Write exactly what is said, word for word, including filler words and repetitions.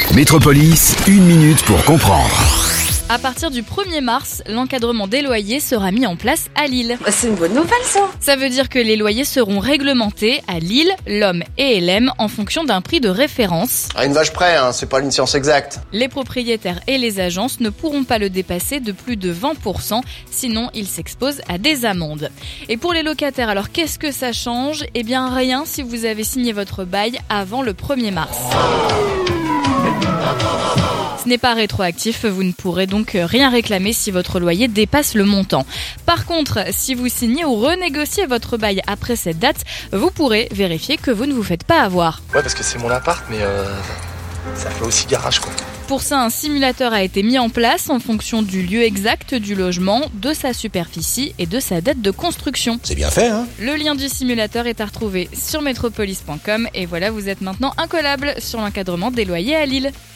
Métropolis, une minute pour comprendre. À partir du premier mars, l'encadrement des loyers sera mis en place à Lille. C'est une bonne nouvelle, ça. Ça veut dire que les loyers seront réglementés à Lille, Lomme et L M en fonction d'un prix de référence. À une vache près, hein, c'est pas une science exacte. Les propriétaires et les agences ne pourront pas le dépasser de plus de vingt pour cent, sinon ils s'exposent à des amendes. Et pour les locataires, alors qu'est-ce que ça change ? Eh bien rien si vous avez signé votre bail avant le premier mars. Ce n'est pas rétroactif, vous ne pourrez donc rien réclamer si votre loyer dépasse le montant. Par contre, si vous signez ou renégociez votre bail après cette date, vous pourrez vérifier que vous ne vous faites pas avoir. Ouais, parce que c'est mon appart, mais euh, ça fait aussi garage, quoi. Pour ça, un simulateur a été mis en place en fonction du lieu exact du logement, de sa superficie et de sa date de construction. C'est bien fait, hein ? Le lien du simulateur est à retrouver sur métropolis point com et voilà, vous êtes maintenant incollable sur l'encadrement des loyers à Lille.